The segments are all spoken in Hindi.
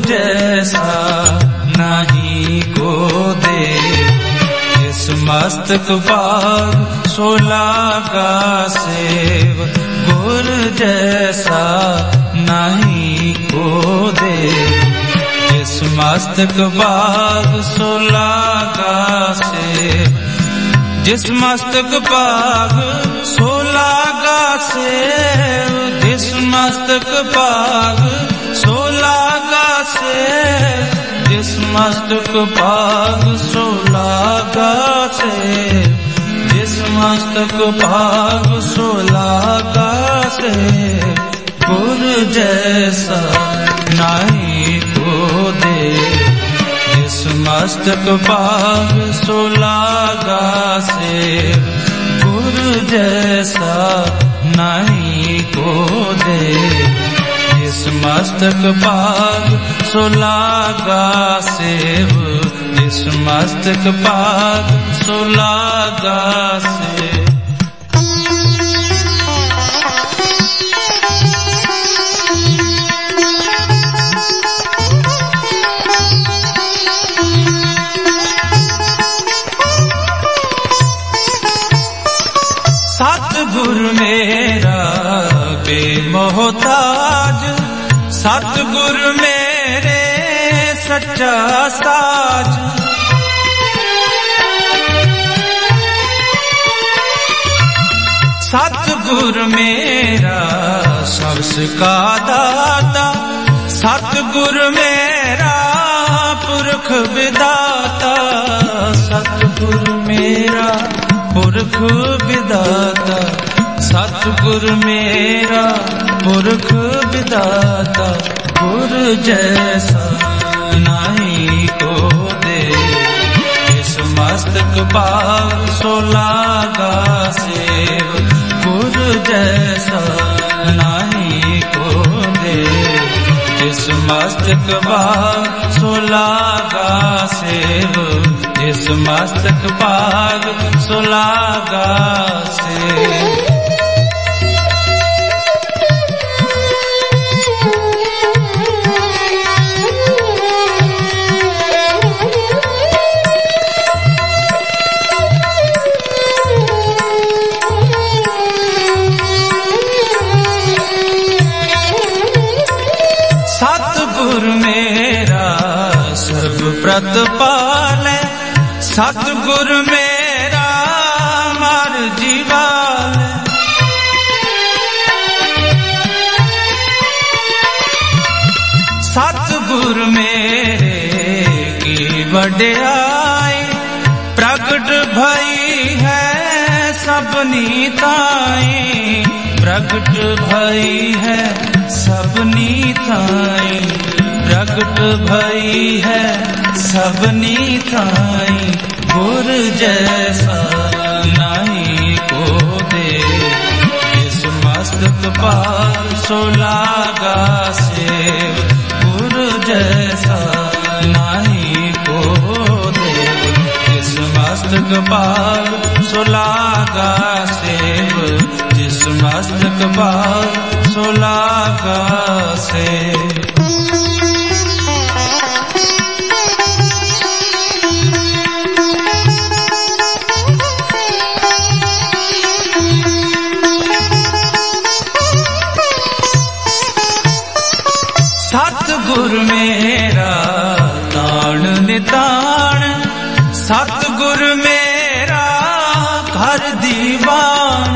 जैसा नहीं को दे, जिस मस्तक बाग सोलागा सेव, गुर जैसा नहीं को दे, जिस मस्तक बाग सोलागा सेव, जिस मस्तक बाग सोलागा सेव, जिस मस्तक बाग सोलागा सेव, जिस मस्तक बाग सोलागा सेव, जिस मस्तक बाग सोलागा सेव, गुर जैसा नहीं को दे, जिस मस्तक बाग सोलागा सेव, गुर जैसा नहीं को दे, जिस मस्तक बाग सोलागा सेव, जिस मस्तक बाग सोलागा सेव। सतगुर मेरा बेमोहताज, सतगुर मेरे सच्चा साज, सतगुर मेरा सबस का दाता, सतगुर मेरा पुरख विदाता, सतगुर मेरा पुरख विदाता, सतगुर मेरा पुरख विदाता, गुर जैसा नहीं को दे, जिस मस्तक बाग सोलागा सेव, गुर जैसा नहीं को दे, जिस मस्तक बाग सोलागा सेव, जिस मस्तक बाग सोलागा सेव। सतगुर मेरा सर्व प्रतिपाल, सतगुर मेरा मार जीवाल, सतगुर मेरे की वड्याई, प्रगट भई है सबनी ताई, प्रगट भई है सबनी ताई, प्रगट भई है सबनी ताई, गुर जैसा नहीं को दे, जिस मस्तक बाग सोलागा सेव, गुर जैसा नहीं को दे, जिस मस्तक बाग सोलागा सेव, जिस मस्तक बाग सोलागा सेव। सतगुर मेरा ताण निताण, सतगुर मेरा घर दीवान,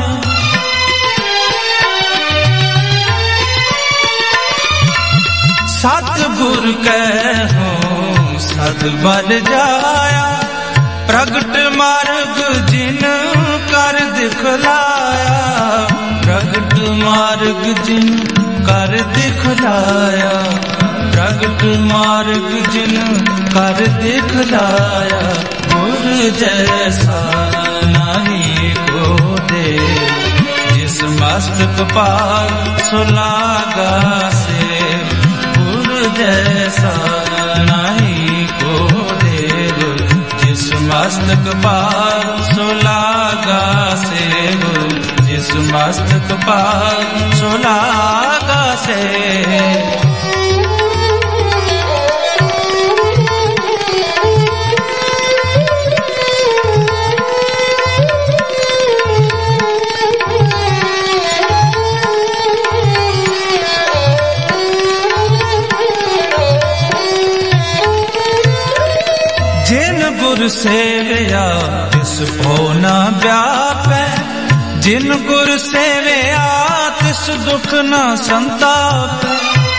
सतगुर कहूँ सद बल जाया, प्रगट मार्ग जिन कर दिखलाया, प्रगट मार्ग जिन कर दिखलाया, प्रगट मार्ग जिन कर दिखलाया, गुर जैसा नहीं को दे, जिस मस्तक बाग सोलागा सेव, गुर जैसा नहीं को दे, जिस मस्तक बाग सोलागा सेव, जिस मस्तक बाग सोलागा सेव। गुर सेवया तिस भो न व्यापै, जिन गुर सेवया तिस दुख न संतापै।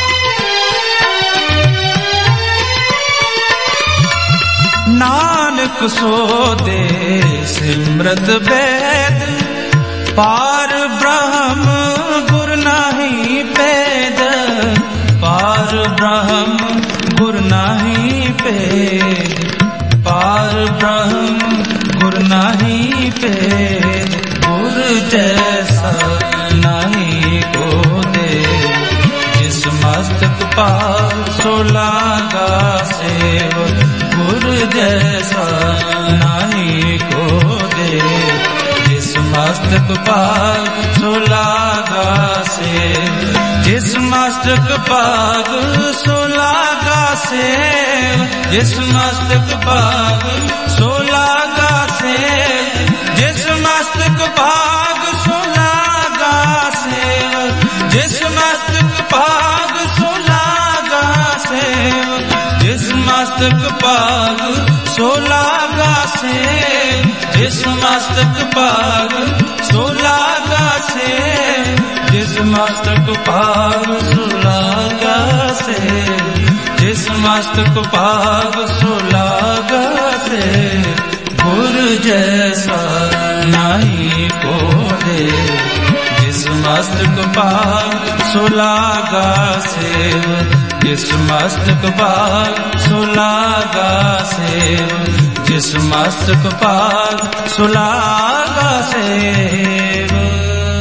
नानक सो दे सिमरत वेद, पार ब्रह्म गुर नाही पेद, पार ब्रह्म गुर नाही पेद, पार ब्रह्म गुर नाही पेद। गुर जैसा नहीं को दे, जिस मस्तक पार सो लागा सेवक। गुर जैसा नहीं को दे, जिस मस्तक पाग सो लागा सेव। जिस मस्तक पाग सो लागा सेव, जिस मस्तक पाग सो लागा सेव, जिस मस्तक पाग सो लागा सेव, जिस मस्तक पाग सो लागा सेव, जिस मस्तक पाग सो लागा सेव, जिस मस्तक पाग सो लागा सेव, जिस मस्तक पाग सो लागा सेव, जिस मस्तक पाग सो लागा सेव। गुर जैसा नहीं को दे, जिस मस्तक पाग सो लागा सेव, जिस मस्तक पाग सो लागा सेव, जिस मस्तक पाग सो लागा